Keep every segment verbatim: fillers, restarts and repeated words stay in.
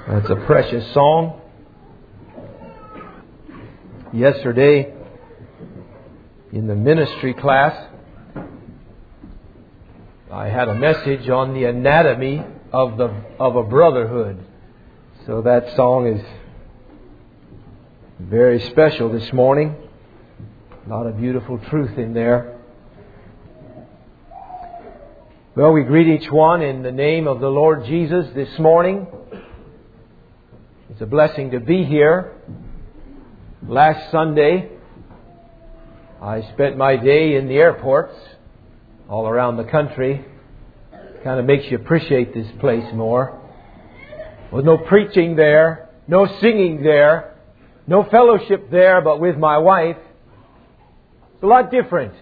That's a precious song. Yesterday, in the ministry class, I had a message on the anatomy of the of a brotherhood. So that song is very special this morning. A lot of beautiful truth in there. Well, we greet each one in the name of the Lord Jesus this morning. It's a blessing to be here. Last Sunday, I spent my day in the airports all around the country. Kind of makes you appreciate this place more. With no preaching there, no singing there, no fellowship there, but with my wife. It's a lot different.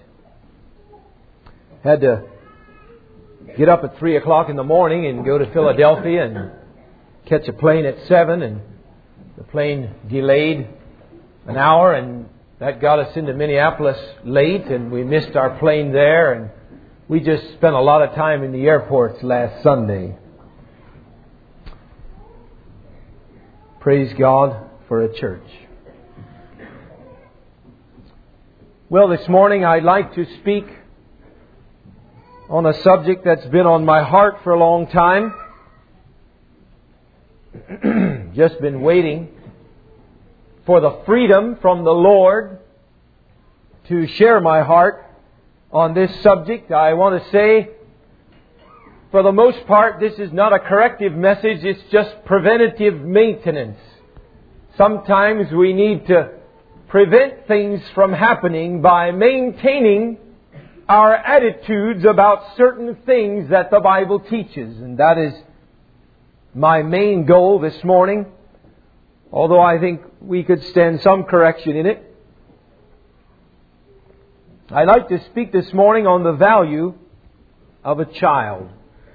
Had to get up at three o'clock in the morning and go to Philadelphia and catch a plane at seven, and the plane delayed an hour, and that got us into Minneapolis late, and we missed our plane there, and we just spent a lot of time in the airports last Sunday. Praise God for a church. Well, this morning I'd like to speak on a subject that's been on my heart for a long time. Just been waiting for the freedom from the Lord to share my heart on this subject. I want to say, for the most part, this is not a corrective message. It's just preventative maintenance. Sometimes we need to prevent things from happening by maintaining our attitudes about certain things that the Bible teaches. And that is my main goal this morning, although I think we could stand some correction in it. I'd like to speak this morning on the value of a child.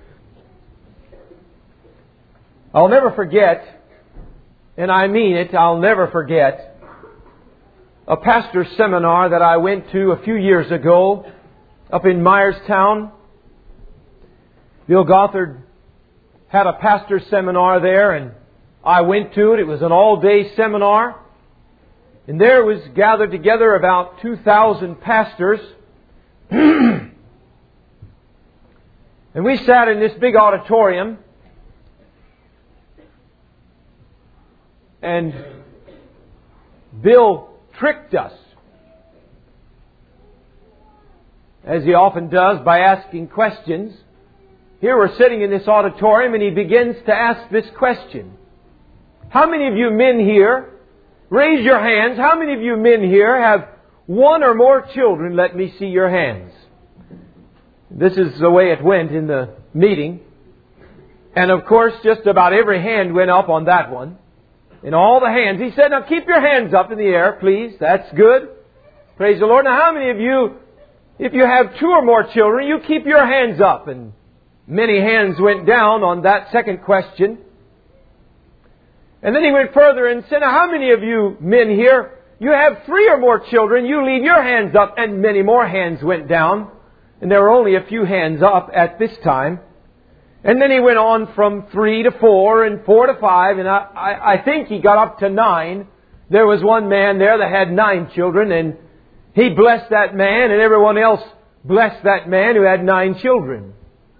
I'll never forget, and I mean it, I'll never forget, a pastor's seminar that I went to a few years ago up in Myerstown. Bill Gothard had a pastor's seminar there, and I went to it. It was an all-day seminar. And there was gathered together about two thousand pastors. And we sat in this big auditorium. And Bill tricked us, as he often does, by asking questions. Here we're sitting in this auditorium, and he begins to ask this question. How many of you men here, raise your hands, how many of you men here have one or more children? Let me see your hands. This is the way it went in the meeting. And of course, just about every hand went up on that one. In all the hands. He said, now keep your hands up in the air, please. That's good. Praise the Lord. Now how many of you, if you have two or more children, you keep your hands up? And many hands went down on that second question. And then he went further and said, now how many of you men here, you have three or more children, you leave your hands up? And many more hands went down. And there were only a few hands up at this time. And then he went on from three to four and four to five. And I, I, I think he got up to nine. There was one man there that had nine children. And he blessed that man, and everyone else blessed that man who had nine children.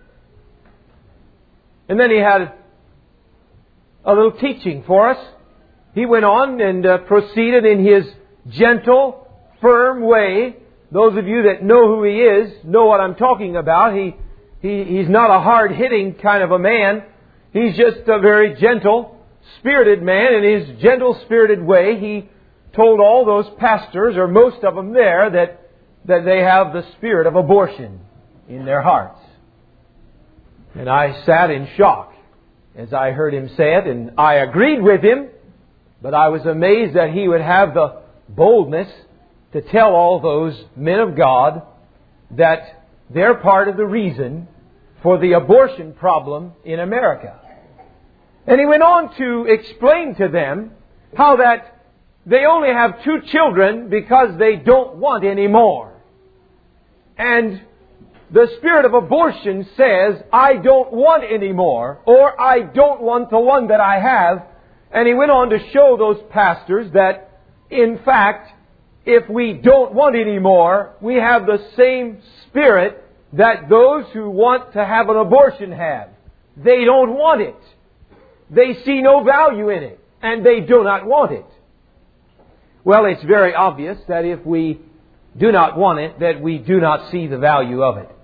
And then he had a little teaching for us. He went on and uh, proceeded in his gentle, firm way. Those of you that know who he is know what I'm talking about. He, he he's not a hard-hitting kind of a man. He's just a very gentle, spirited man. In his gentle, spirited way, he told all those pastors, or most of them there, that, that they have the spirit of abortion in their hearts. And I sat in shock as I heard him say it, and I agreed with him, but I was amazed that he would have the boldness to tell all those men of God that they're part of the reason for the abortion problem in America. And he went on to explain to them how that they only have two children because they don't want any more. And The spirit of abortion says, I don't want any more, or I don't want the one that I have. And he went on to show those pastors that, in fact, if we don't want any more, we have the same spirit that those who want to have an abortion have. They don't want it. They see no value in it, and they do not want it. Well, it's very obvious that if we do not want it, that we do not see the value of it.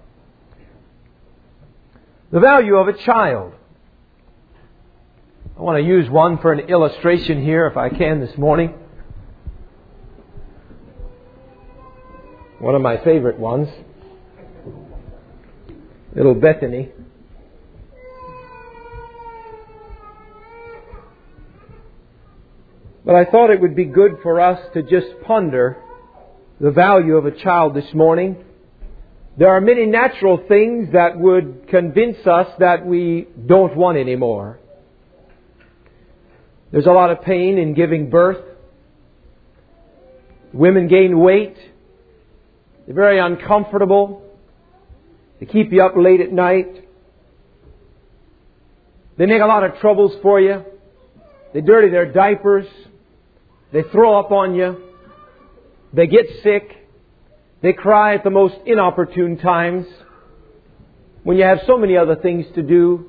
The value of a child. I want to use one for an illustration here, if I can, this morning. One of my favorite ones. Little Bethany. But I thought it would be good for us to just ponder the value of a child this morning. There are many natural things that would convince us that we don't want any more. There's a lot of pain in giving birth. Women gain weight. They're very uncomfortable. They keep you up late at night. They make a lot of troubles for you. They dirty their diapers. They throw up on you. They get sick. They cry at the most inopportune times when you have so many other things to do.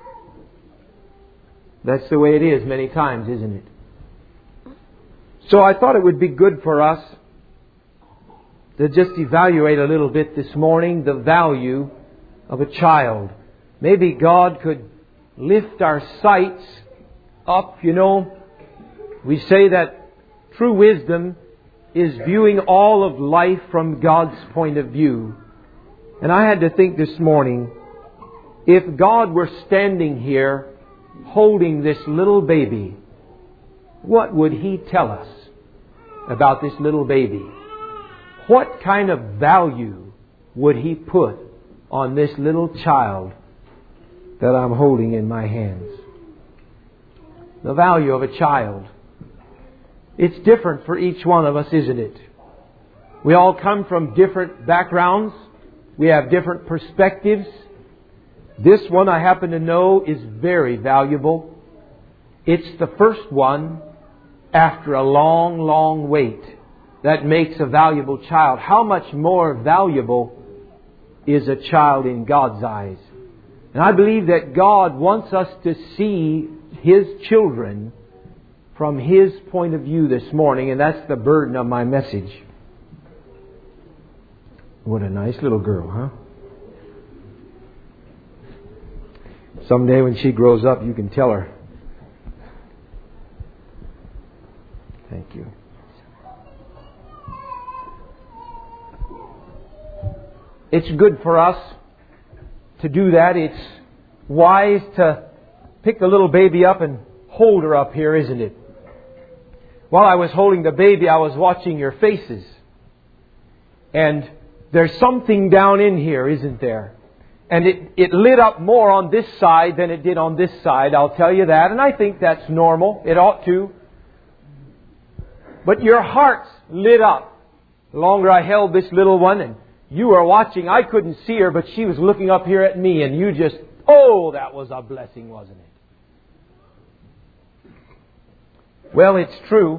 That's the way it is many times, isn't it? So I thought it would be good for us to just evaluate a little bit this morning the value of a child. Maybe God could lift our sights up. You know, we say that true wisdom is viewing all of life from God's point of view. And I had to think this morning, if God were standing here holding this little baby, what would He tell us about this little baby? What kind of value would He put on this little child that I'm holding in my hands? The value of a child. It's different for each one of us, isn't it? We all come from different backgrounds. We have different perspectives. This one I happen to know is very valuable. It's the first one after a long, long wait that makes a valuable child. How much more valuable is a child in God's eyes? And I believe that God wants us to see His children from His point of view this morning, and that's the burden of my message. What a nice little girl, huh? Someday when she grows up, you can tell her. Thank you. It's good for us to do that. It's wise to pick the little baby up and hold her up here, isn't it? While I was holding the baby, I was watching your faces. And there's something down in here, isn't there? And it, it lit up more on this side than it did on this side, I'll tell you that. And I think that's normal. It ought to. But your heart's lit up. The longer I held this little one, and you were watching, I couldn't see her, but she was looking up here at me, and you just, oh, that was a blessing, wasn't it? Well, it's true.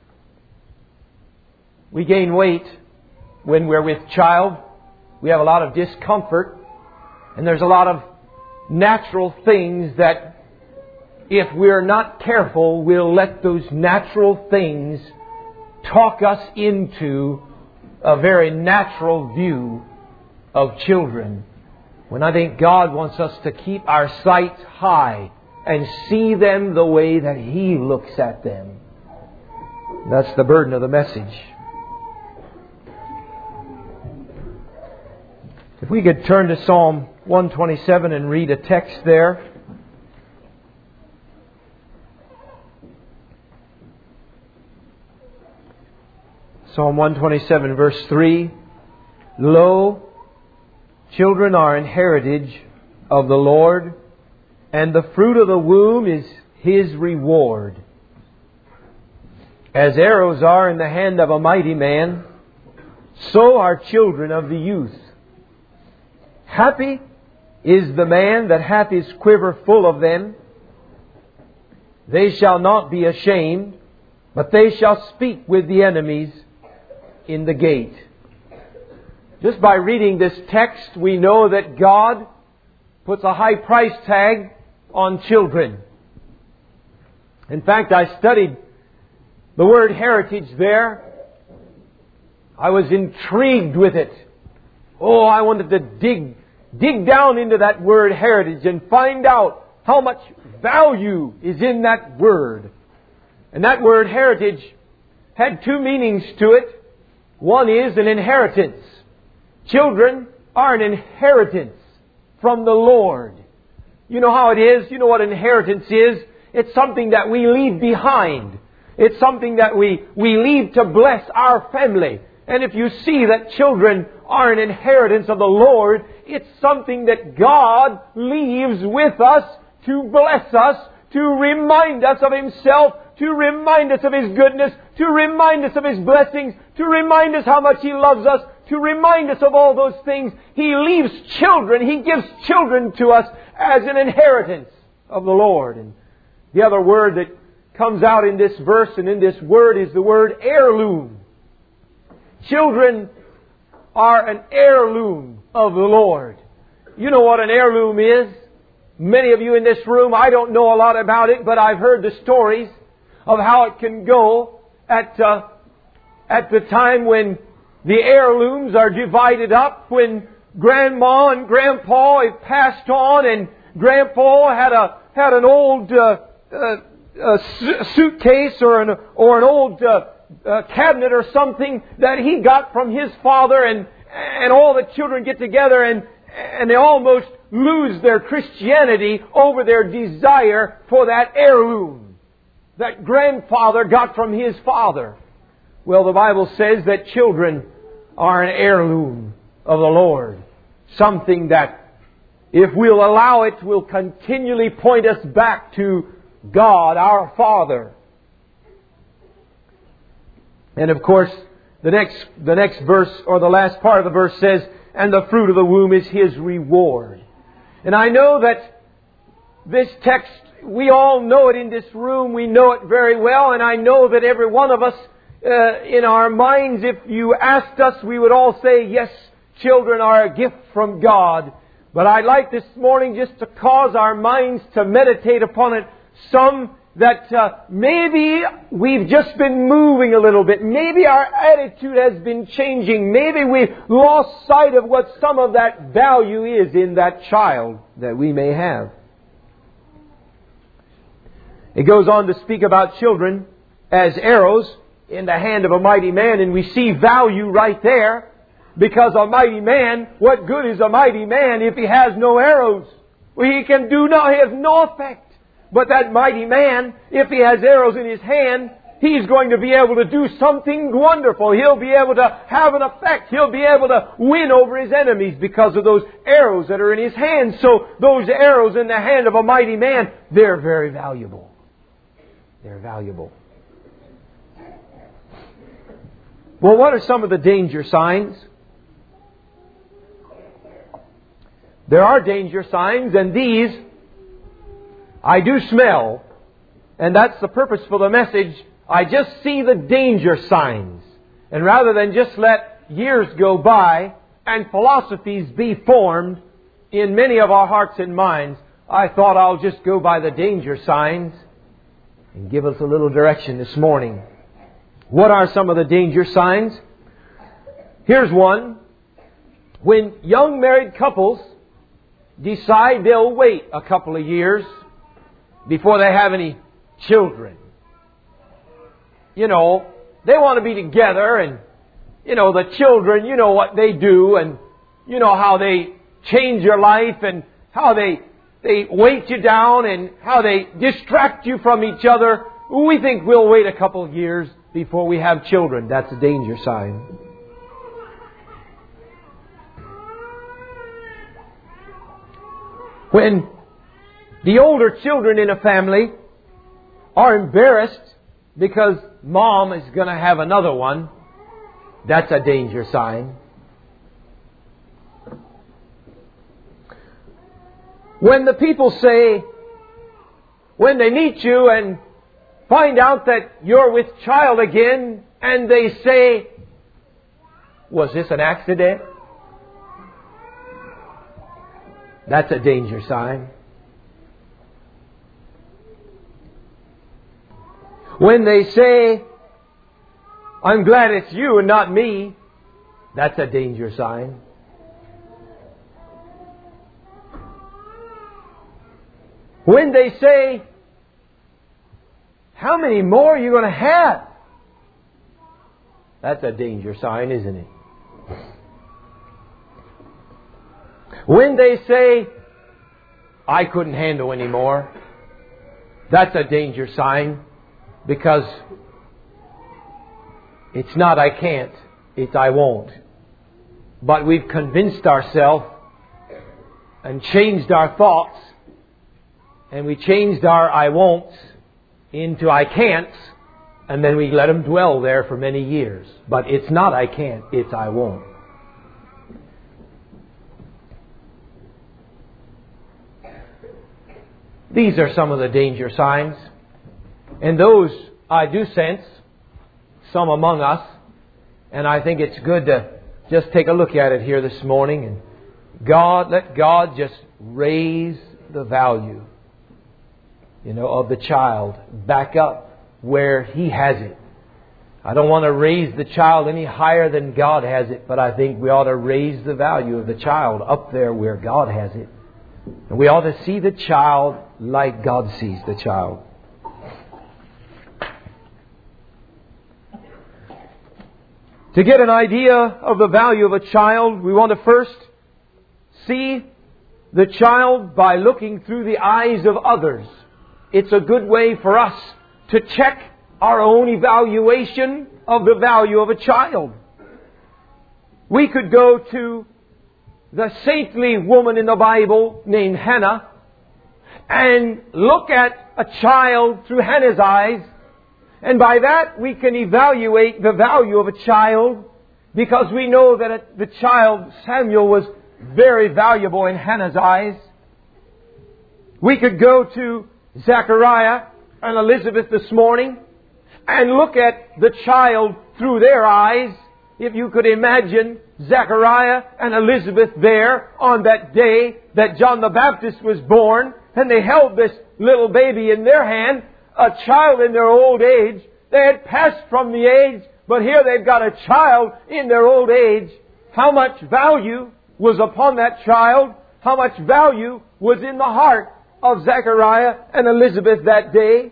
We gain weight when we're with child. We have a lot of discomfort. And there's a lot of natural things that, if we're not careful, we'll let those natural things talk us into a very natural view of children. When I think God wants us to keep our sights high and see them the way that He looks at them. That's the burden of the message. If we could turn to Psalm one twenty-seven and read a text there. Psalm one twenty-seven verse three. Lo, children are an heritage of the Lord, and the fruit of the womb is His reward. As arrows are in the hand of a mighty man, so are children of the youth. Happy is the man that hath his quiver full of them. They shall not be ashamed, but they shall speak with the enemies in the gate. Just by reading this text, we know that God puts a high price tag on children. In fact, I studied the word heritage there. I was intrigued with it. Oh, I wanted to dig, dig down into that word heritage and find out how much value is in that word. And that word heritage had two meanings to it. One is an inheritance. Children are an inheritance from the Lord. You know how it is? You know what inheritance is? It's something that we leave behind. It's something that we, we leave to bless our family. And if you see that children are an inheritance of the Lord, it's something that God leaves with us to bless us, to remind us of Himself, to remind us of His goodness, to remind us of His blessings, to remind us how much He loves us, to remind us of all those things. He leaves children, He gives children to us as an inheritance of the Lord. And the other word that comes out in this verse and in this word is the word heirloom. Children are an heirloom of the Lord. You know what an heirloom is? Many of you in this room, I don't know a lot about it, but I've heard the stories of how it can go at uh, at the time when the heirlooms are divided up, when Grandma and Grandpa have passed on, and Grandpa had a had an old uh, uh, uh, suitcase or an or an old uh, uh, cabinet or something that he got from his father, and and all the children get together and and they almost lose their Christianity over their desire for that heirloom that grandfather got from his father. Well, the Bible says that children are an heirloom of the Lord. Something that, if we'll allow it, will continually point us back to God, our Father. And of course, the next, the next verse, or the last part of the verse says, and the fruit of the womb is His reward. And I know that this text, we all know it in this room. We know it very well. And I know that every one of us, uh, in our minds, if you asked us, we would all say, yes, children are a gift from God. But I'd like this morning just to cause our minds to meditate upon it some, that uh, maybe we've just been moving a little bit. Maybe our attitude has been changing. Maybe we've lost sight of what some of that value is in that child that we may have. It goes on to speak about children as arrows in the hand of a mighty man, and we see value right there. Because a mighty man, what good is a mighty man if he has no arrows? Well, he can do no, he has no effect. But that mighty man, if he has arrows in his hand, he's going to be able to do something wonderful. He'll be able to have an effect. He'll be able to win over his enemies because of those arrows that are in his hand. So those arrows in the hand of a mighty man, they're very valuable. They're valuable. Well, what are some of the danger signs? There are danger signs, and these I do smell, and that's the purpose for the message. I just see the danger signs. And rather than just let years go by and philosophies be formed in many of our hearts and minds, I thought I'll just go by the danger signs and give us a little direction this morning. What are some of the danger signs? Here's one. When young married couples decide they'll wait a couple of years before they have any children. You know, they want to be together, and, you know, the children, you know what they do, and you know how they change your life, and how they, they weight you down, and how they distract you from each other. We think we'll wait a couple of years before we have children. That's a danger sign. When the older children in a family are embarrassed because mom is going to have another one, that's a danger sign. When the people say, when they meet you and find out that you're with child again, and they say, was this an accident? That's a danger sign. When they say, I'm glad it's you and not me, that's a danger sign. When they say, how many more are you going to have? That's a danger sign, isn't it? When they say, I couldn't handle any more, that's a danger sign, because it's not I can't, it's I won't. But we've convinced ourselves and changed our thoughts, and we changed our I won'ts into I can'ts, and then we let them dwell there for many years. But it's not I can't, it's I won't. These are some of the danger signs. And those I do sense, some among us. And I think it's good to just take a look at it here this morning. And God, let God just raise the value, you know, of the child back up where He has it. I don't want to raise the child any higher than God has it, but I think we ought to raise the value of the child up there where God has it. And we ought to see the child like God sees the child. To get an idea of the value of a child, we want to first see the child by looking through the eyes of others. It's a good way for us to check our own evaluation of the value of a child. We could go to the saintly woman in the Bible named Hannah and look at a child through Hannah's eyes, and by that we can evaluate the value of a child, because we know that the child Samuel was very valuable in Hannah's eyes. We could go to Zachariah and Elizabeth this morning and look at the child through their eyes. If you could imagine Zachariah and Elizabeth there on that day that John the Baptist was born, and they held this little baby in their hand, a child in their old age. They had passed from the age, but here they've got a child in their old age. How much value was upon that child? How much value was in the heart of Zachariah and Elizabeth that day?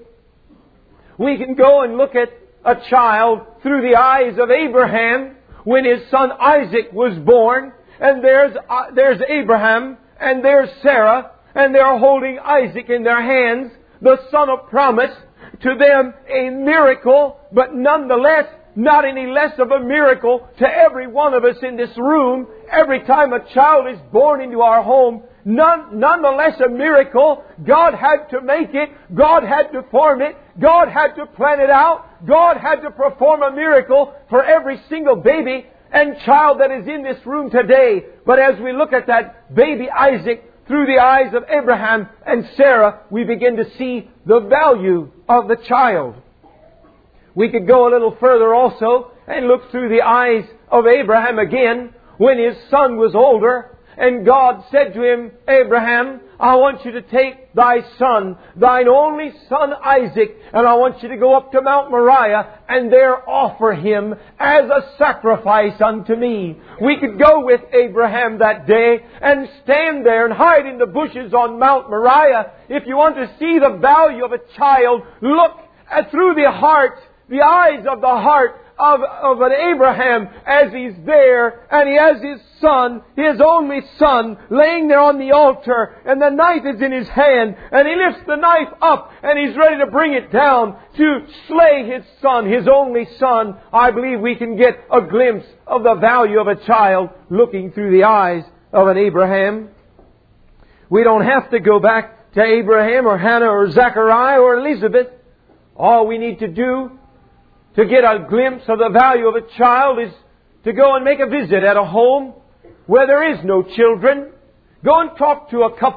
We can go and look at a child through the eyes of Abraham when his son Isaac was born. And there's, uh, there's Abraham and there's Sarah, and they're holding Isaac in their hands, the son of promise. To them, a miracle, but nonetheless, not any less of a miracle to every one of us in this room. Every time a child is born into our home, none, nonetheless a miracle. God had to make it. God had to form it. God had to plan it out. God had to perform a miracle for every single baby and child that is in this room today. But as we look at that baby Isaac through the eyes of Abraham and Sarah, we begin to see the value of the child. We could go a little further also and look through the eyes of Abraham again when his son was older. And God said to him, Abraham, I want you to take thy son, thine only son Isaac, and I want you to go up to Mount Moriah and there offer him as a sacrifice unto me. We could go with Abraham that day and stand there and hide in the bushes on Mount Moriah. If you want to see the value of a child, look at through the heart, the eyes of the heart of, of an Abraham as he's there, and he has his son, his only son, laying there on the altar, and the knife is in his hand, and he lifts the knife up, and he's ready to bring it down to slay his son, his only son. I believe we can get a glimpse of the value of a child looking through the eyes of an Abraham. We don't have to go back to Abraham or Hannah or Zachariah or Elizabeth. All we need to do to get a glimpse of the value of a child is to go and make a visit at a home where there is no children. Go and talk to a couple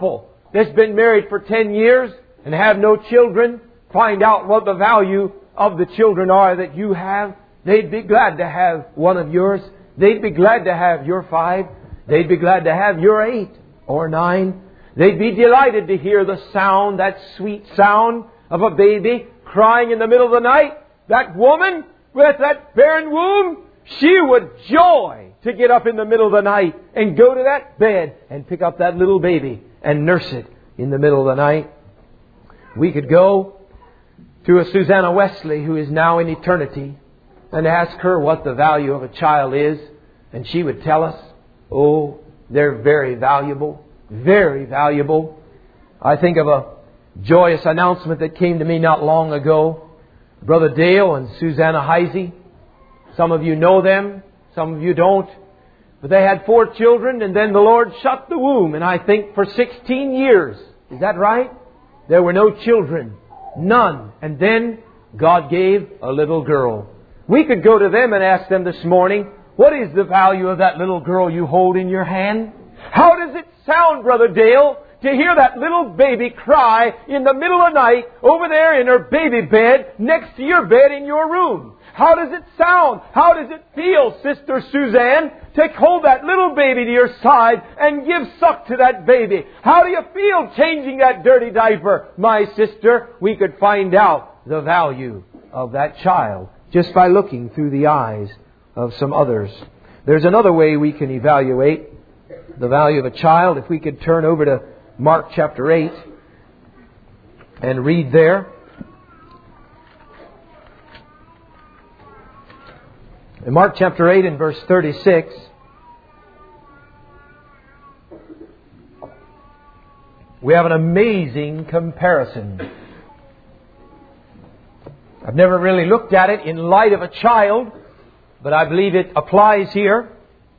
that's been married for ten years and have no children find out what the value of the children are that you have, they'd be glad to have one of yours. They'd be glad to have your five. They'd be glad to have your eight or nine. They'd be delighted to hear the sound, that sweet sound of a baby crying in the middle of the night. That woman with that barren womb, she would joy to get up in the middle of the night and go to that bed and pick up that little baby and nurse it in the middle of the night. We could go to a Susanna Wesley who is now in eternity and ask her what the value of a child is, and she would tell us, oh, they're very valuable, very valuable. I think of a joyous announcement that came to me not long ago. Brother Dale and Susanna Heisey. Some of you know them, some of you don't. But they had four children, and then the Lord shut the womb. And I think for sixteen years, is that right? There were no children. None. And then God gave a little girl. We could go to them and ask them this morning, what is the value of that little girl you hold in your hand? How does it sound, Brother Dale, to hear that little baby cry in the middle of the night over there in her baby bed next to your bed in your room? How does it sound? How does it feel, Sister Suzanne, to hold that little baby to your side and give suck to that baby? How do you feel changing that dirty diaper? My sister, we could find out the value of that child just by looking through the eyes of some others. There's another way we can evaluate the value of a child. If we could turn over to Mark chapter eight and read there. In Mark chapter eight and verse thirty-six, we have an amazing comparison. I've never really looked at it in light of a child, but I believe it applies here.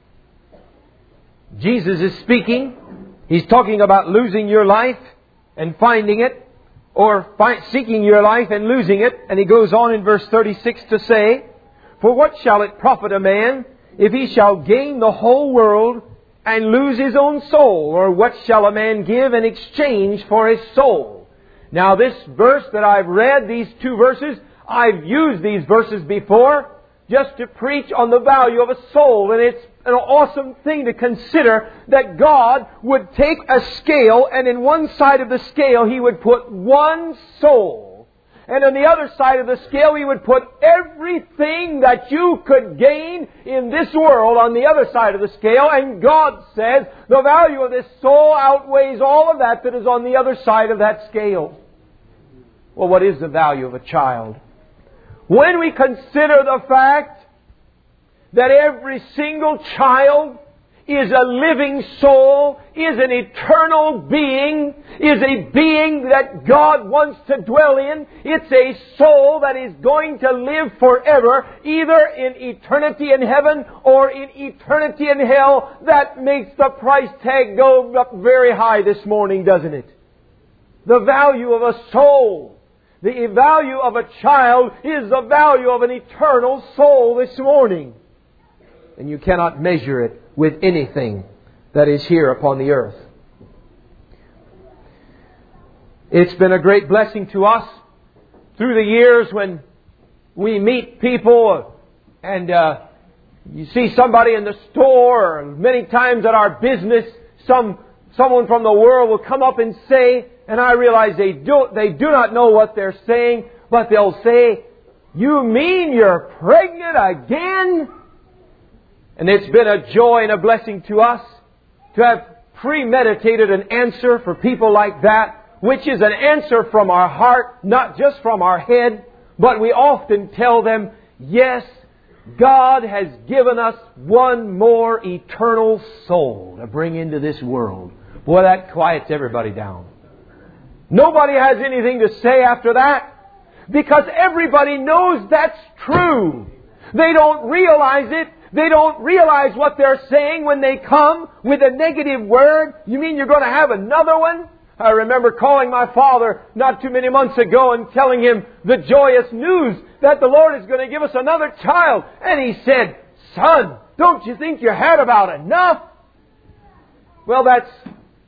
Jesus is speaking. He's talking about losing your life and finding it, or find, seeking your life and losing it. And He goes on in verse thirty-six to say, for what shall it profit a man if he shall gain the whole world and lose his own soul? Or what shall a man give in exchange for his soul? Now this verse that I've read, these two verses, I've used these verses before just to preach on the value of a soul. And it's an awesome thing to consider that God would take a scale, and in one side of the scale He would put one soul. And on the other side of the scale, He would put everything that you could gain in this world on the other side of the scale. And God says the value of this soul outweighs all of that that is on the other side of that scale. Well, what is the value of a child? When we consider the fact that every single child is a living soul, is an eternal being, is a being that God wants to dwell in. It's a soul that is going to live forever, either in eternity in heaven or in eternity in hell. That makes the price tag go up very high this morning, doesn't it? The value of a soul. The value of a child is the value of an eternal soul this morning. And you cannot measure it with anything that is here upon the earth. It's been a great blessing to us through the years when we meet people and uh, you see somebody in the store, or many times at our business, some someone from the world will come up and say, and I realize they do, they do not know what they're saying, but they'll say, "You mean you're pregnant again?" And it's been a joy and a blessing to us to have premeditated an answer for people like that, which is an answer from our heart, not just from our head, but we often tell them, yes, God has given us one more eternal soul to bring into this world. Boy, that quiets everybody down. Nobody has anything to say after that, because everybody knows that's true. They don't realize it. They don't realize what they're saying when they come with a negative word. You mean you're going to have another one? I remember calling my father not too many months ago and telling him the joyous news that the Lord is going to give us another child. And he said, "Son, don't you think you had about enough?" Well, that's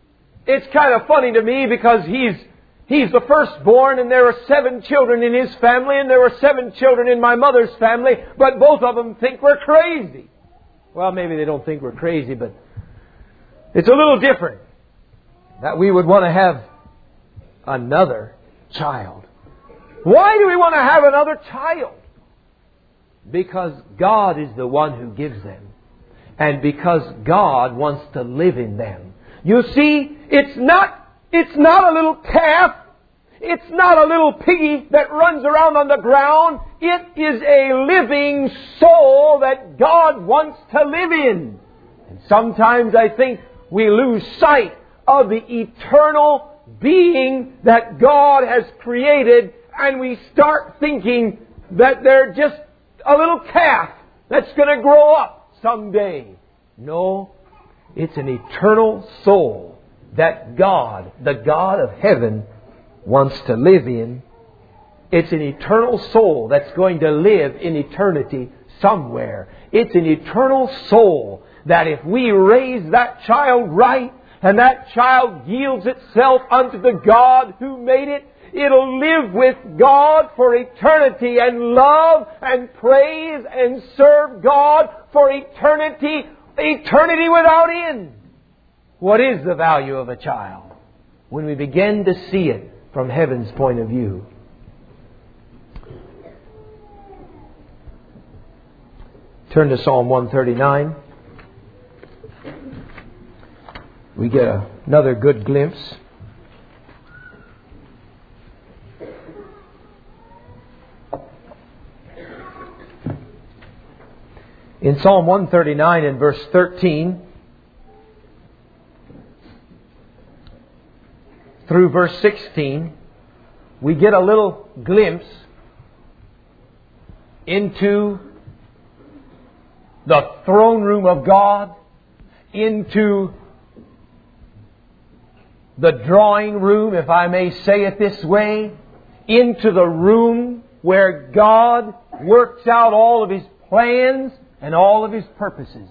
it's kind of funny to me because he's he's the firstborn and there were seven children in his family and there were seven children in my mother's family, but both of them think we're crazy. Well, maybe they don't think we're crazy, but it's a little different that we would want to have another child. Why do we want to have another child? Because God is the one who gives them. And because God wants to live in them. You see, it's not, it's not a little calf. It's not a little piggy that runs around on the ground. It is a living soul that God wants to live in. And sometimes I think we lose sight of the eternal being that God has created, and we start thinking that they're just a little calf that's going to grow up someday. No, it's an eternal soul that God, the God of heaven, wants to live in. It's an eternal soul that's going to live in eternity somewhere. It's an eternal soul that if we raise that child right, and that child yields itself unto the God who made it, it'll live with God for eternity and love and praise and serve God for eternity, eternity without end. What is the value of a child when we begin to see it from heaven's point of view? Turn to Psalm one thirty-nine. We get a, another good glimpse. In Psalm one thirty-nine and verse thirteen through verse sixteen, we get a little glimpse into the throne room of God, into the drawing room, if I may say it this way, into the room where God works out all of His plans and all of His purposes.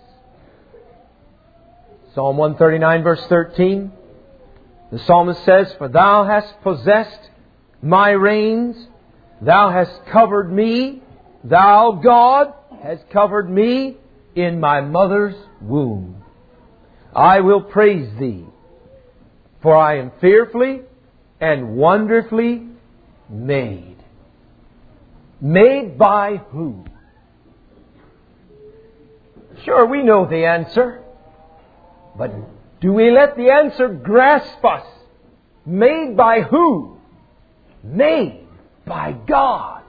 Psalm one thirty-nine verse thirteen, the psalmist says, "For Thou hast possessed my reins, Thou hast covered me, Thou, God, hast covered me in my mother's womb. I will praise Thee, for I am fearfully and wonderfully made." Made by who? Sure, we know the answer. But do we let the answer grasp us? Made by who? Made by God.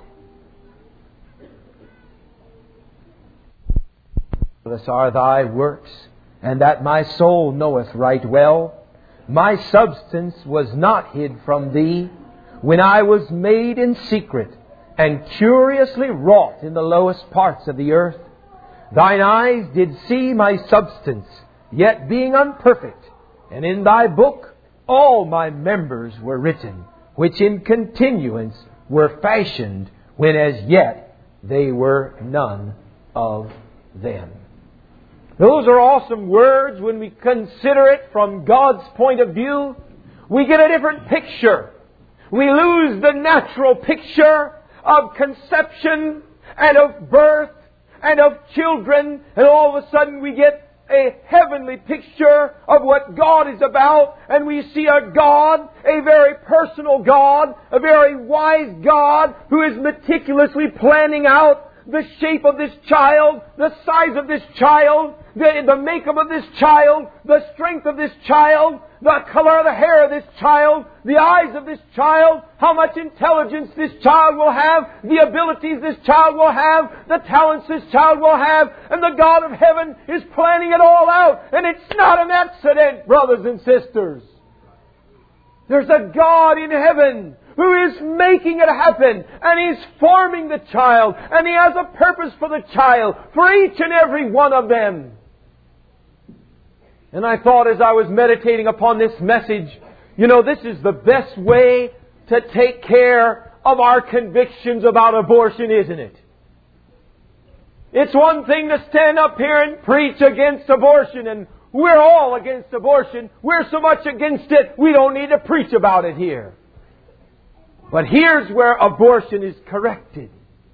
Marvelous are Thy works, and that my soul knoweth right well. My substance was not hid from Thee, when I was made in secret, and curiously wrought in the lowest parts of the earth. Thine eyes did see my substance, yet being unperfect, and in Thy book all my members were written, which in continuance were fashioned, when as yet they were none of them. Those are awesome words. When we consider it from God's point of view, we get a different picture. We lose the natural picture of conception and of birth and of children, and all of a sudden we get a heavenly picture of what God is about, and we see a God, a very personal God, a very wise God, who is meticulously planning out the shape of this child, the size of this child, the, the makeup of this child, the strength of this child, the color of the hair of this child, the eyes of this child, how much intelligence this child will have, the abilities this child will have, the talents this child will have, and the God of heaven is planning it all out. And it's not an accident, brothers and sisters. There's a God in heaven who is making it happen, and He's forming the child, and He has a purpose for the child, for each and every one of them. And I thought as I was meditating upon this message, you know, this is the best way to take care of our convictions about abortion, isn't it? It's one thing to stand up here and preach against abortion, and we're all against abortion. We're so much against it, we don't need to preach about it here. But here's where abortion is corrected.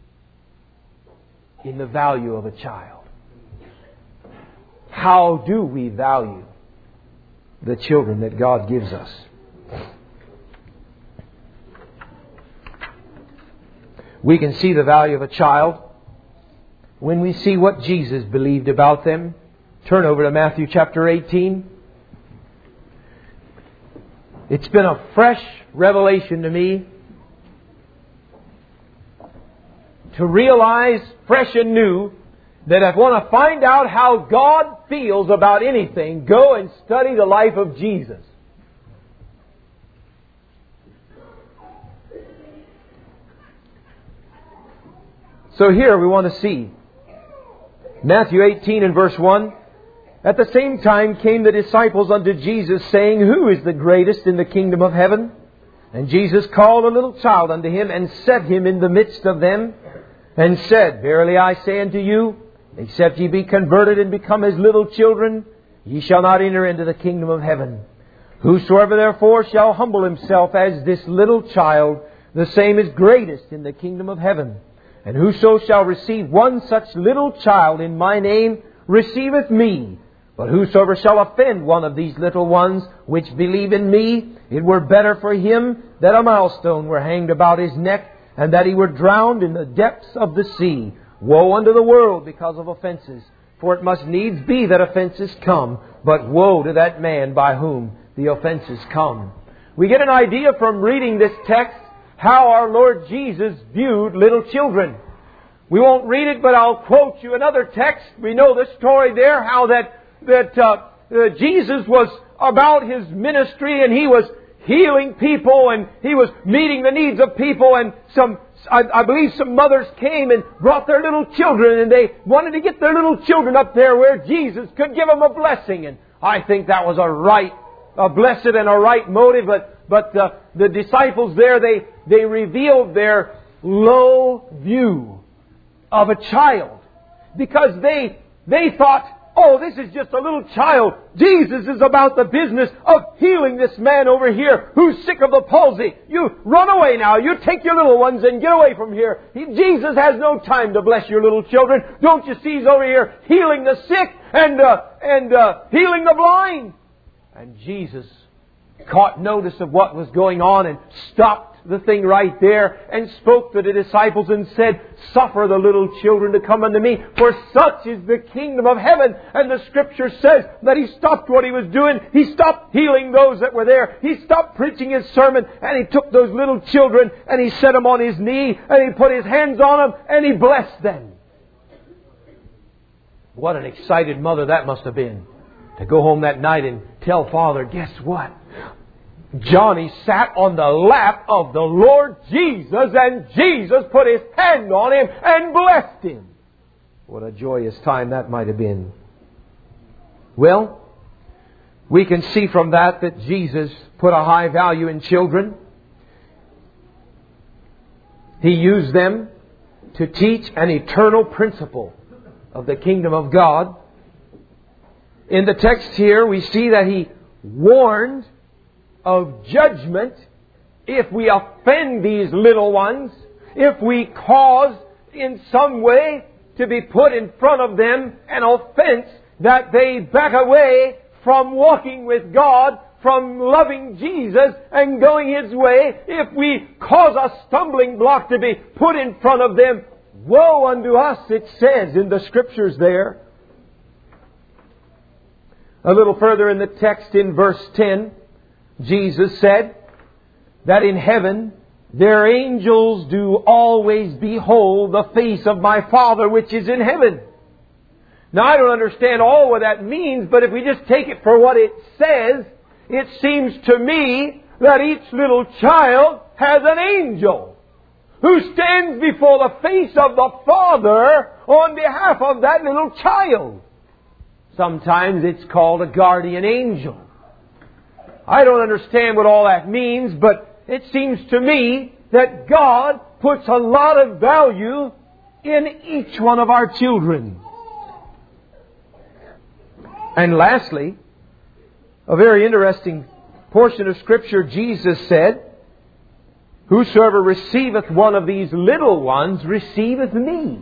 In the value of a child. How do we value the children that God gives us? We can see the value of a child when we see what Jesus believed about them. Turn over to Matthew chapter eighteen. It's been a fresh revelation to me to realize, fresh and new, that if I want to find out how God feels about anything, go and study the life of Jesus. So here we want to see Matthew eighteen and verse one. At the same time came the disciples unto Jesus, saying, Who is the greatest in the kingdom of heaven? And Jesus called a little child unto Him, and set him in the midst of them, and said, Verily I say unto you, except ye be converted and become as little children, ye shall not enter into the kingdom of heaven. Whosoever therefore shall humble himself as this little child, the same is greatest in the kingdom of heaven. And whoso shall receive one such little child in my name, receiveth me. But whosoever shall offend one of these little ones which believe in me, it were better for him that a millstone were hanged about his neck, and that he were drowned in the depths of the sea. Woe unto the world because of offenses! For it must needs be that offenses come, but woe to that man by whom the offenses come. We get an idea from reading this text how our Lord Jesus viewed little children. We won't read it, but I'll quote you another text. We know the story there, how that that uh, uh, Jesus was about His ministry, and He was healing people, and He was meeting the needs of people, and some, I, I believe some mothers came and brought their little children, and they wanted to get their little children up there where Jesus could give them a blessing. And I think that was a right, a blessed and a right motive, but but uh, the disciples there, they, they revealed their low view of a child, because they they thought, oh, this is just a little child. Jesus is about the business of healing this man over here who's sick of the palsy. You run away now. You take your little ones and get away from here. He, Jesus has no time to bless your little children. Don't you see he's over here healing the sick and uh, and uh, healing the blind? And Jesus caught notice of what was going on and stopped the thing right there and spoke to the disciples and said, Suffer the little children to come unto me, for such is the kingdom of heaven. And the Scripture says that He stopped what He was doing. He stopped healing those that were there. He stopped preaching His sermon, and He took those little children and He set them on His knee and He put His hands on them and He blessed them. What an excited mother that must have been, to go home that night and tell Father, guess what? Johnny sat on the lap of the Lord Jesus, and Jesus put His hand on him and blessed him. What a joyous time that might have been. Well, we can see from that that Jesus put a high value in children. He used them to teach an eternal principle of the kingdom of God. In the text here, we see that He warned of judgment if we offend these little ones, if we cause in some way to be put in front of them an offense, that they back away from walking with God, from loving Jesus and going His way. If we cause a stumbling block to be put in front of them, woe unto us, it says in the Scriptures there. A little further in the text in verse ten, Jesus said that in heaven their angels do always behold the face of my Father which is in heaven. Now I don't understand all what that means, but if we just take it for what it says, it seems to me that each little child has an angel who stands before the face of the Father on behalf of that little child. Sometimes it's called a guardian angel. I don't understand what all that means, but it seems to me that God puts a lot of value in each one of our children. And lastly, a very interesting portion of Scripture, Jesus said, "Whosoever receiveth one of these little ones receiveth me."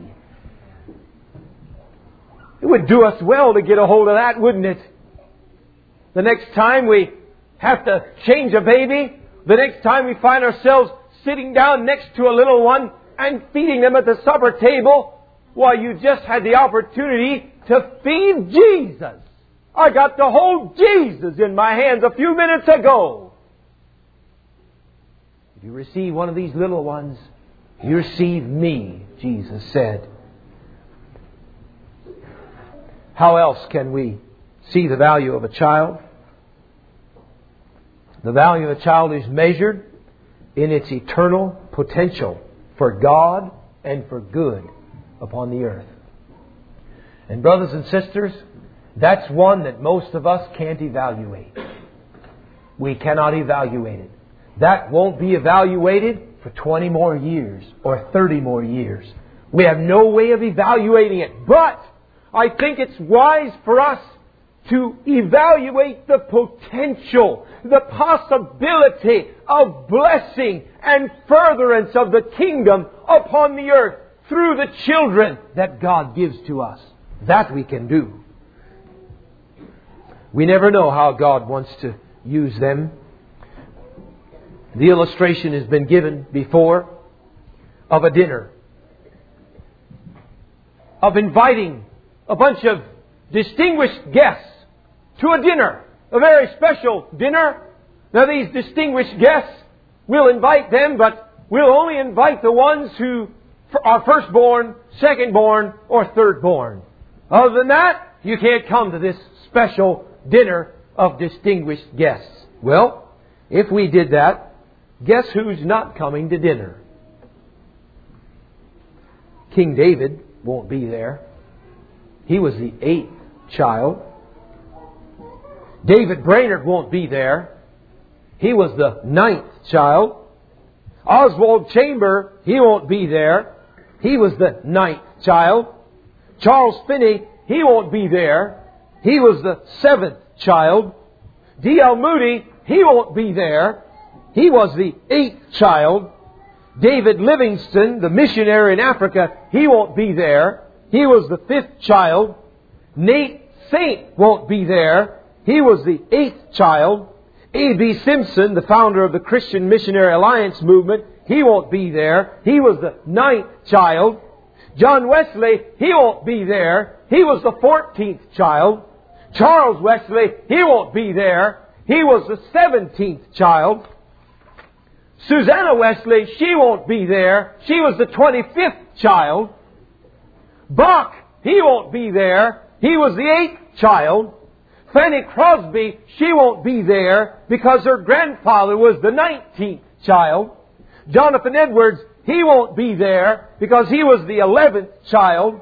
It would do us well to get a hold of that, wouldn't it? The next time we have to change a baby, the next time we find ourselves sitting down next to a little one and feeding them at the supper table, why, you just had the opportunity to feed Jesus. I got to hold Jesus in my hands a few minutes ago. If you receive one of these little ones, you receive me, Jesus said. How else can we see the value of a child? The value of a child is measured in its eternal potential for God and for good upon the earth. And brothers and sisters, that's one that most of us can't evaluate. We cannot evaluate it. That won't be evaluated for twenty more years or thirty more years. We have no way of evaluating it. But I think it's wise for us to evaluate the potential, the possibility of blessing and furtherance of the kingdom upon the earth through the children that God gives to us. That we can do. We never know how God wants to use them. The illustration has been given before of a dinner, of inviting a bunch of distinguished guests to a dinner, a very special dinner. Now these distinguished guests, we'll invite them, but we'll only invite the ones who are firstborn, secondborn, or thirdborn. Other than that, you can't come to this special dinner of distinguished guests. Well, if we did that, guess who's not coming to dinner? King David won't be there. He was the eighth child. David Brainerd won't be there. He was the ninth child. Oswald Chamber, he won't be there. He was the ninth child. Charles Finney, he won't be there. He was the seventh child. D L Moody, he won't be there. He was the eighth child. David Livingstone, the missionary in Africa, he won't be there. He was the fifth child. Nate Saint won't be there. He was the eighth child. A B Simpson, the founder of the Christian Missionary Alliance movement, he won't be there. He was the ninth child. John Wesley, he won't be there. He was the fourteenth child. Charles Wesley, he won't be there. He was the seventeenth child. Susanna Wesley, she won't be there. She was the twenty-fifth child. Bach, he won't be there. He was the eighth child. Fanny Crosby, she won't be there because her grandfather was the nineteenth child. Jonathan Edwards, he won't be there because he was the eleventh child.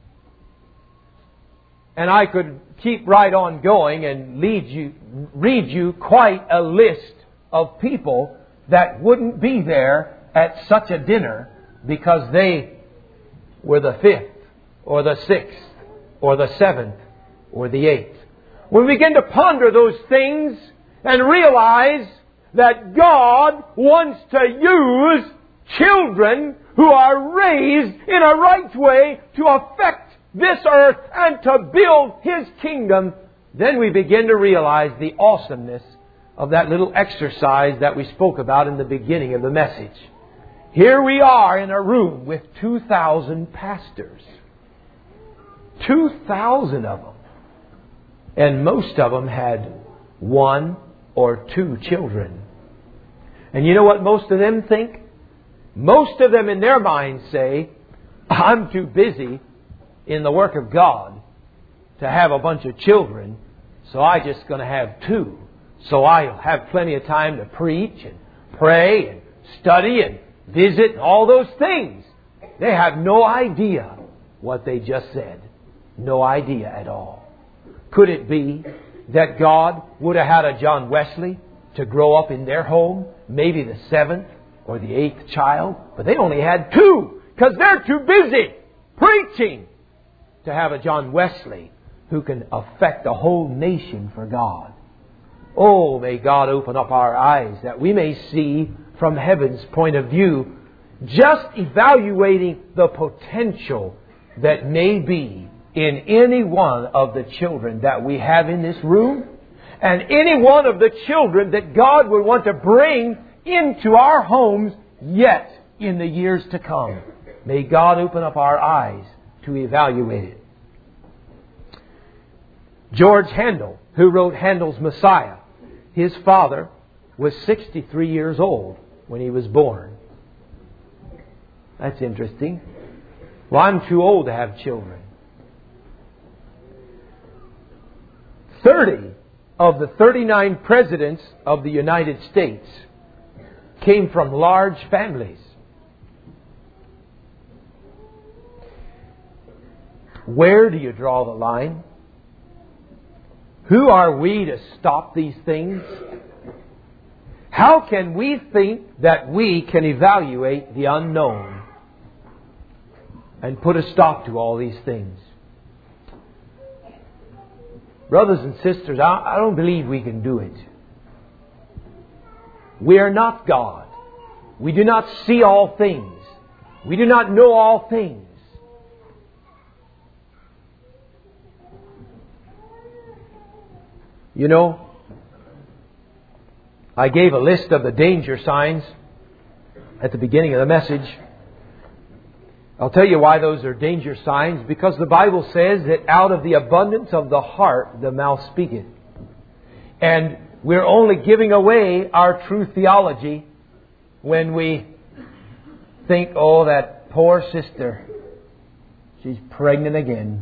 And I could keep right on going and lead you, read you quite a list of people that wouldn't be there at such a dinner because they were the fifth or the sixth or the seventh or the eighth. When we begin to ponder those things and realize that God wants to use children who are raised in a right way to affect this earth and to build His kingdom, then we begin to realize the awesomeness of that little exercise that we spoke about in the beginning of the message. Here we are in a room with two thousand pastors. two thousand of them. And most of them had one or two children. And you know what most of them think? Most of them in their minds say, I'm too busy in the work of God to have a bunch of children, so I'm just going to have two. So I'll have plenty of time to preach and pray and study and visit and all those things. They have no idea what they just said. No idea at all. Could it be that God would have had a John Wesley to grow up in their home, maybe the seventh or the eighth child? But they only had two because they're too busy preaching to have a John Wesley who can affect a whole nation for God. Oh, may God open up our eyes that we may see from heaven's point of view, just evaluating the potential that may be in any one of the children that we have in this room, and any one of the children that God would want to bring into our homes yet in the years to come. May God open up our eyes to evaluate it. George Handel, who wrote Handel's Messiah, his father was sixty-three years old when he was born. That's interesting. Well, I'm too old to have children. Thirty of the thirty-nine presidents of the United States came from large families. Where do you draw the line? Who are we to stop these things? How can we think that we can evaluate the unknown and put a stop to all these things? Brothers and sisters, I don't believe we can do it. We are not God. We do not see all things. We do not know all things. You know, I gave a list of the danger signs at the beginning of the message. I'll tell you why those are danger signs. Because the Bible says that out of the abundance of the heart, the mouth speaketh. And we're only giving away our true theology when we think, oh, that poor sister, she's pregnant again.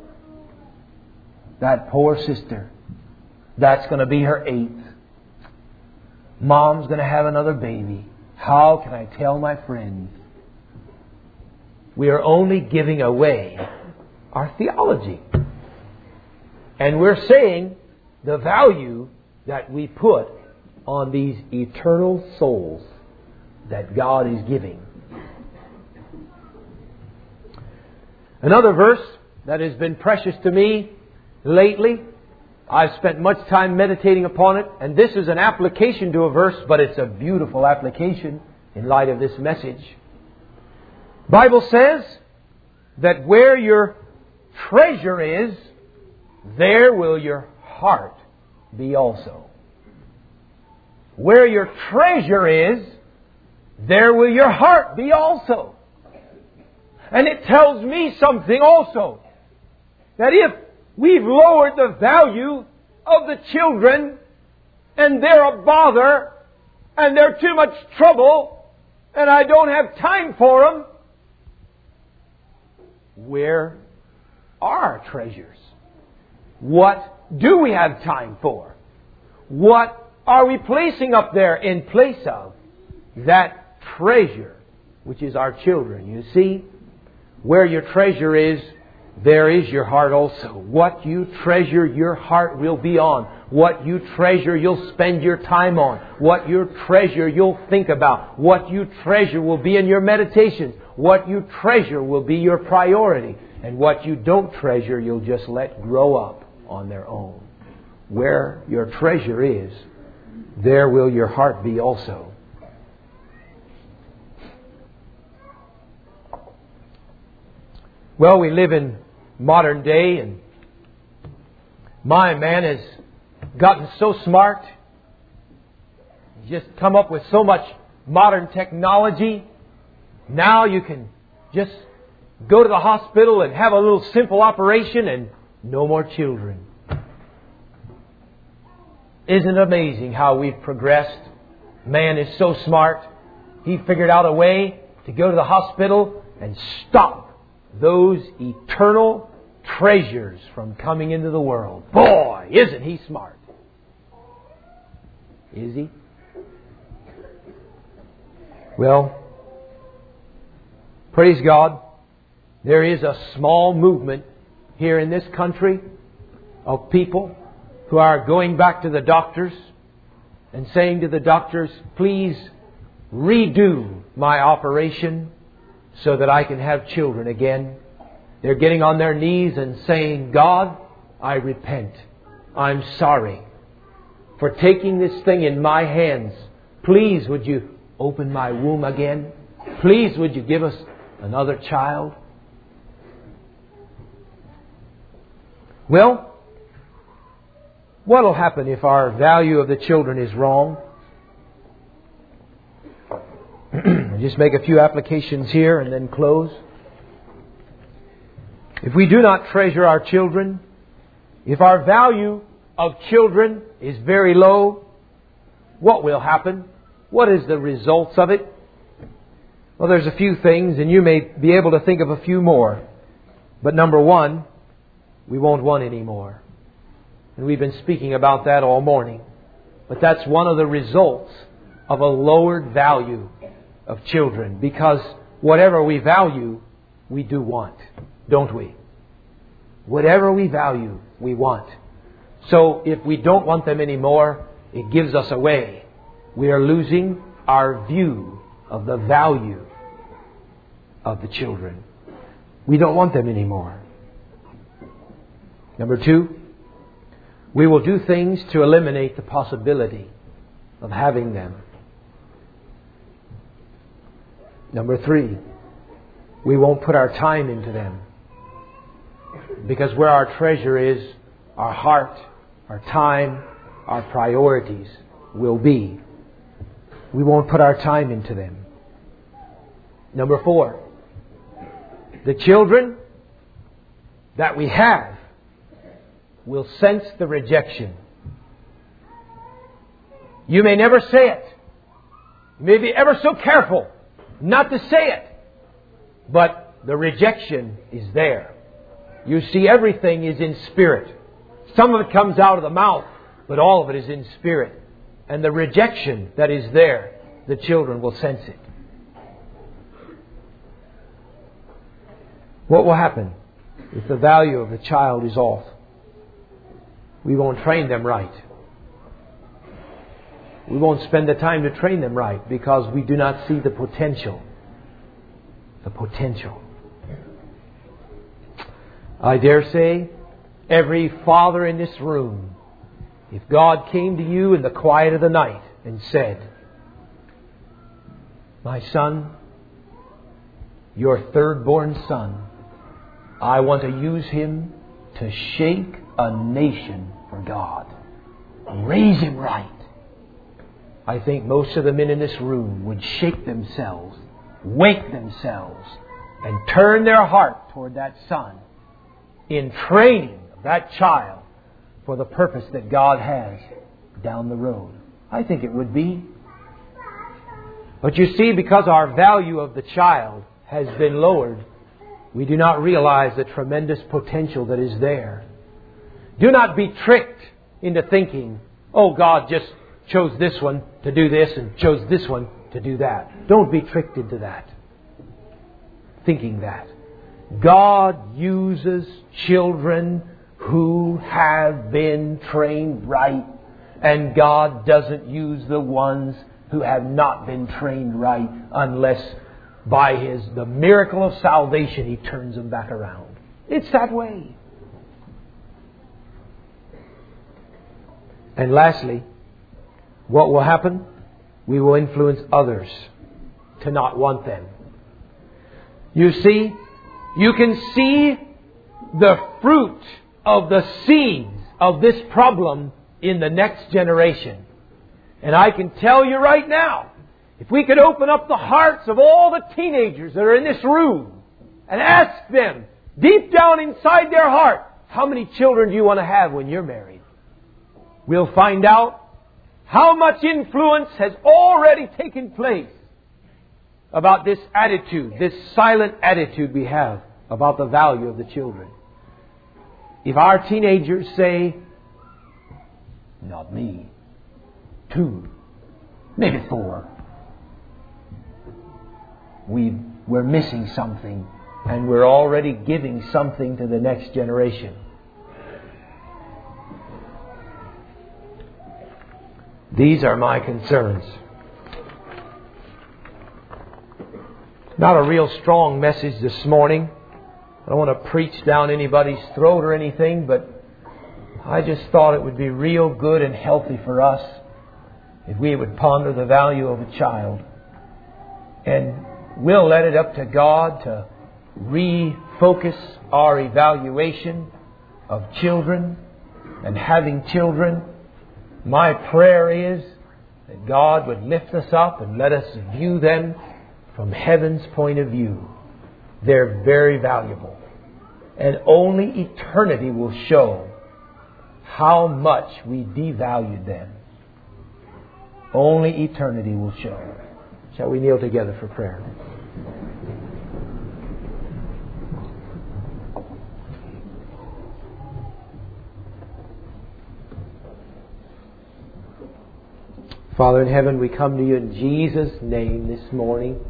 That poor sister, that's going to be her eighth. Mom's going to have another baby. How can I tell my friends? We are only giving away our theology. And we're saying the value that we put on these eternal souls that God is giving. Another verse that has been precious to me lately, I've spent much time meditating upon it, and this is an application to a verse, but it's a beautiful application in light of this message. The Bible says that where your treasure is, there will your heart be also. Where your treasure is, there will your heart be also. And it tells me something also. That if we've lowered the value of the children, and they're a bother, and they're too much trouble, and I don't have time for them, where are our treasures? What do we have time for? What are we placing up there in place of that treasure, which is our children? You see, where your treasure is, there is your heart also. What you treasure, your heart will be on. What you treasure, you'll spend your time on. What you treasure, you'll think about. What you treasure will be in your meditations. What you treasure will be your priority. And what you don't treasure, you'll just let grow up on their own. Where your treasure is, there will your heart be also. Well, we live in modern day, and my man has gotten so smart. He's just come up with so much modern technology. Now you can just go to the hospital and have a little simple operation and no more children. Isn't it amazing how we've progressed? Man is so smart. He figured out a way to go to the hospital and stop those eternal treasures from coming into the world. Boy, isn't he smart? Is he? Well, praise God, there is a small movement here in this country of people who are going back to the doctors and saying to the doctors, please redo my operation so that I can have children again. They're getting on their knees and saying, God, I repent. I'm sorry for taking this thing in my hands. Please, would you open my womb again? Please, would you give us another child? Well, what will happen if our value of the children is wrong? Just make a few applications here and then close. If we do not treasure our children, if our value of children is very low, what will happen? What is the results of it? Well, there's a few things, and you may be able to think of a few more. But number one, we won't want any more. And we've been speaking about that all morning. But that's one of the results of a lowered value of children. Because whatever we value, we do want. Don't we? Whatever we value, we want. So if we don't want them anymore, it gives us away. We are losing our view of the value of the children. We don't want them anymore. Number two, we will do things to eliminate the possibility of having them. Number three, we won't put our time into them. Because where our treasure is, our heart, our time, our priorities will be. We won't put our time into them. Number four, the children that we have will sense the rejection. You may never say it. You may be ever so careful not to say it. But the rejection is there. You see, everything is in spirit. Some of it comes out of the mouth, but all of it is in spirit. And the rejection that is there, the children will sense it. What will happen if the value of the child is off? We won't train them right. We won't spend the time to train them right because we do not see the potential. The potential. I dare say every father in this room, if God came to you in the quiet of the night and said, "My son, your third-born son, I want to use him to shake a nation for God. Raise him right." I think most of the men in this room would shake themselves, wake themselves, and turn their heart toward that son in training of that child for the purpose that God has down the road. I think it would be. But you see, because our value of the child has been lowered, we do not realize the tremendous potential that is there. Do not be tricked into thinking, oh, God just chose this one to do this and chose this one to do that. Don't be tricked into that. Thinking that. God uses children who have been trained right, and God doesn't use the ones who have not been trained right unless by His the miracle of salvation He turns them back around. It's that way. And lastly, what will happen? We will influence others to not want them. You see, you can see the fruit of the seeds of this problem in the next generation. And I can tell you right now, if we could open up the hearts of all the teenagers that are in this room and ask them, deep down inside their heart, how many children do you want to have when you're married? We'll find out how much influence has already taken place about this attitude, this silent attitude we have about the value of the children. If our teenagers say, not me, two, maybe four, we, we're missing something, and we're already giving something to the next generation. These are my concerns. Not a real strong message this morning. I don't want to preach down anybody's throat or anything, but I just thought it would be real good and healthy for us if we would ponder the value of a child. And we'll let it up to God to refocus our evaluation of children and having children. My prayer is that God would lift us up and let us view them from heaven's point of view. They're very valuable. And only eternity will show how much we devalued them. Only eternity will show. Shall we kneel together for prayer? Father in heaven, we come to you in Jesus' name this morning.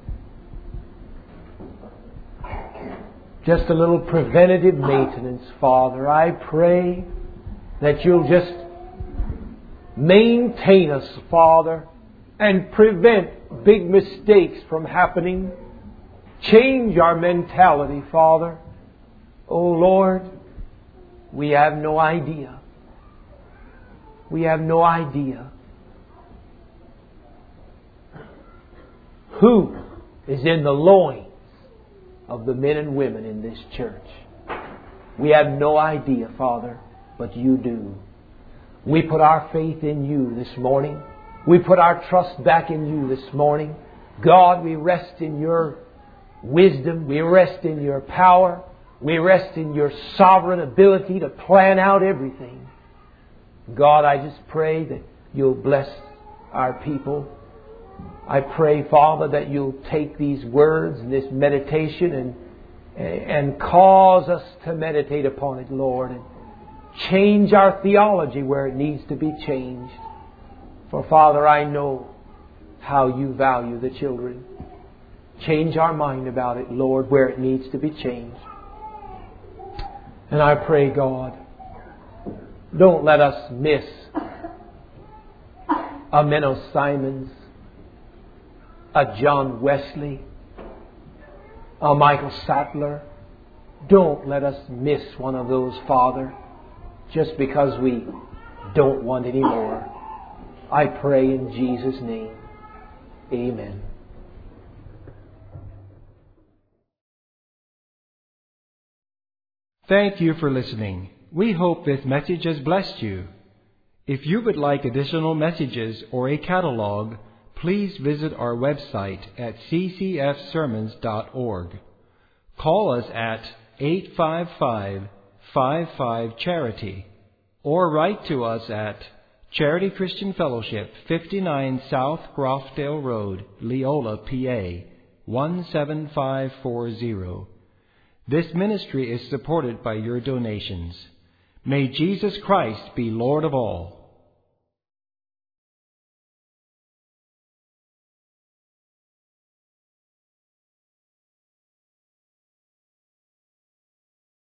Just a little preventative maintenance, Father. I pray that you'll just maintain us, Father, and prevent big mistakes from happening. Change our mentality, Father. Oh Lord, we have no idea. We have no idea who is in the loins of the men and women in this church. We have no idea, Father, but you do. We put our faith in you this morning. We put our trust back in you this morning. God, we rest in your wisdom. We rest in your power. We rest in your sovereign ability to plan out everything. God, I just pray that you'll bless our people. I pray, Father, that you'll take these words and this meditation and, and cause us to meditate upon it, Lord, and change our theology where it needs to be changed. For, Father, I know how you value the children. Change our mind about it, Lord, where it needs to be changed. And I pray, God, don't let us miss a Menno Simons, a John Wesley, a Michael Sattler. Don't let us miss one of those, Father, just because we don't want any more. I pray in Jesus' name. Amen. Thank you for listening. We hope this message has blessed you. If you would like additional messages or a catalog, please visit our website at c c f sermons dot org. Call us at eight five five, five five, charity or write to us at Charity Christian Fellowship, fifty-nine South Grofdale Road, Leola, P A, one seven five four zero. This ministry is supported by your donations. May Jesus Christ be Lord of all.